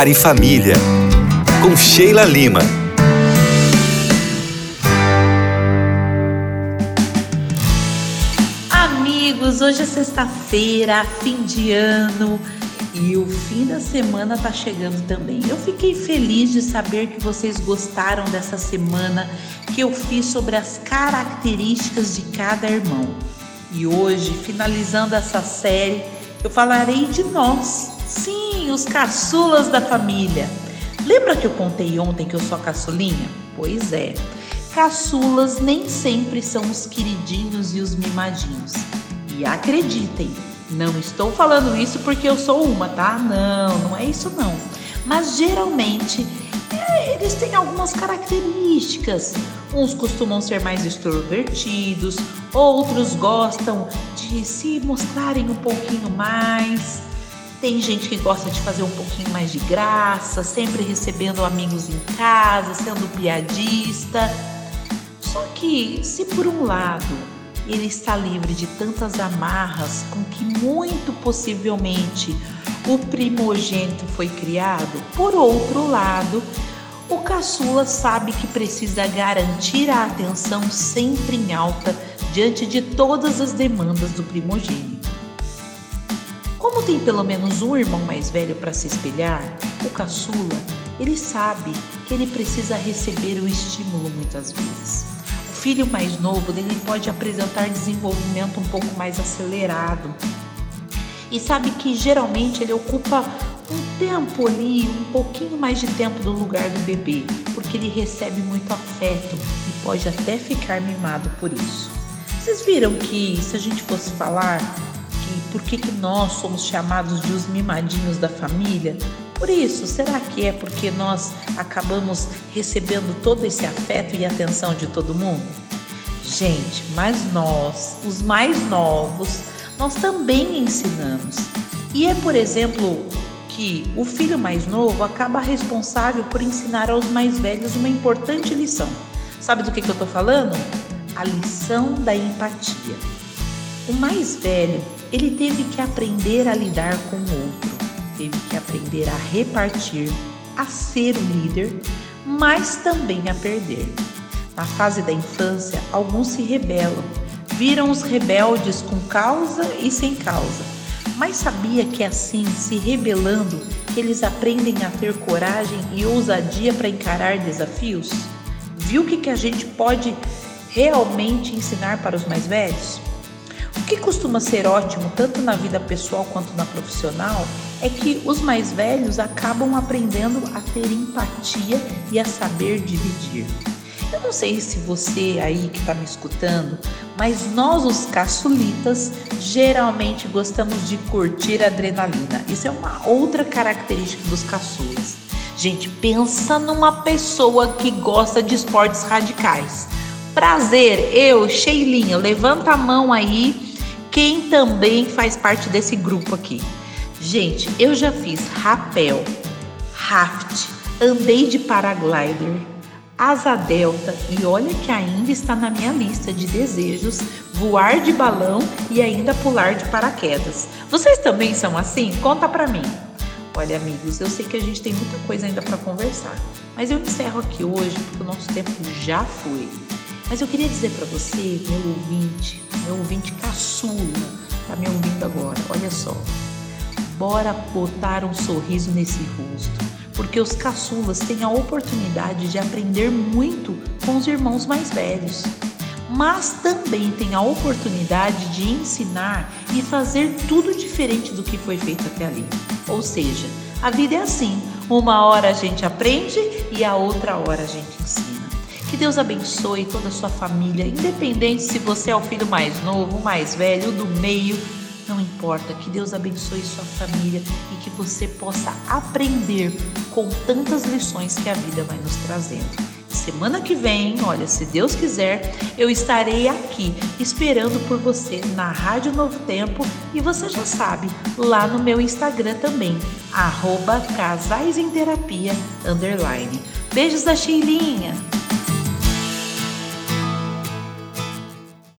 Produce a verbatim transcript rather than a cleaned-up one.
Lar e Família, com Sheila Lima. Amigos, hoje é sexta-feira, fim de ano, e o fim da semana tá chegando também. Eu fiquei feliz de saber que vocês gostaram dessa semana que eu fiz sobre as características de cada irmão. E hoje, finalizando essa série, eu falarei de nós. Sim, os caçulas da família. Lembra que eu contei ontem que eu sou a caçulinha? Pois é, caçulas nem sempre são os queridinhos e os mimadinhos. E acreditem, não estou falando isso porque eu sou uma, tá? Não, não é isso não. Mas geralmente é, eles têm algumas características. Uns costumam ser mais extrovertidos, outros gostam de se mostrarem um pouquinho mais. Tem gente que gosta de fazer um pouquinho mais de graça, sempre recebendo amigos em casa, sendo piadista. Só que, se por um lado ele está livre de tantas amarras com que muito possivelmente o primogênito foi criado, por outro lado, o caçula sabe que precisa garantir a atenção sempre em alta diante de todas as demandas do primogênito. Como tem pelo menos um irmão mais velho para se espelhar, o caçula, ele sabe que ele precisa receber o estímulo muitas vezes. O filho mais novo dele pode apresentar desenvolvimento um pouco mais acelerado e sabe que geralmente ele ocupa um tempo ali, um pouquinho mais de tempo do lugar do bebê, porque ele recebe muito afeto e pode até ficar mimado por isso. Vocês viram que se a gente fosse falar por que que nós somos chamados de os mimadinhos da família? Por isso, será que é porque nós acabamos recebendo todo esse afeto e atenção de todo mundo? Gente, mas nós, os mais novos, nós também ensinamos. E é, por exemplo, que o filho mais novo acaba responsável por ensinar aos mais velhos uma importante lição. Sabe do que que eu tô falando? A lição da empatia. O mais velho, ele teve que aprender a lidar com o outro, teve que aprender a repartir, a ser o líder, mas também a perder. Na fase da infância, alguns se rebelam, viram os rebeldes com causa e sem causa. Mas sabia que assim, se rebelando, eles aprendem a ter coragem e ousadia para encarar desafios? Viu o que que a gente pode realmente ensinar para os mais velhos? O que costuma ser ótimo tanto na vida pessoal quanto na profissional é que os mais velhos acabam aprendendo a ter empatia e a saber dividir. Eu não sei se você aí que está me escutando, mas nós os caçulitas geralmente gostamos de curtir adrenalina. Isso é uma outra característica dos caçulas. Gente, pensa numa pessoa que gosta de esportes radicais. Prazer, eu, Sheilinha, levanta a mão aí, quem também faz parte desse grupo aqui. Gente, eu já fiz rapel, raft, andei de paraglider, asa delta e olha que ainda está na minha lista de desejos voar de balão e ainda pular de paraquedas. Vocês também são assim? Conta pra mim. Olha, amigos, eu sei que a gente tem muita coisa ainda para conversar, mas eu encerro aqui hoje porque o nosso tempo já foi. Mas eu queria dizer para você, meu ouvinte, meu ouvinte caçula, tá me ouvindo agora, olha só. Bora botar um sorriso nesse rosto, porque os caçulas têm a oportunidade de aprender muito com os irmãos mais velhos. Mas também têm a oportunidade de ensinar e fazer tudo diferente do que foi feito até ali. Ou seja, a vida é assim, uma hora a gente aprende e a outra hora a gente ensina. Que Deus abençoe toda a sua família, independente se você é o filho mais novo, o mais velho, o do meio, não importa. Que Deus abençoe sua família e que você possa aprender com tantas lições que a vida vai nos trazendo. Semana que vem, olha, se Deus quiser, eu estarei aqui esperando por você na Rádio Novo Tempo e você já sabe, lá no meu Instagram também, arroba casais em terapia, underline. Beijos da Sheilinha!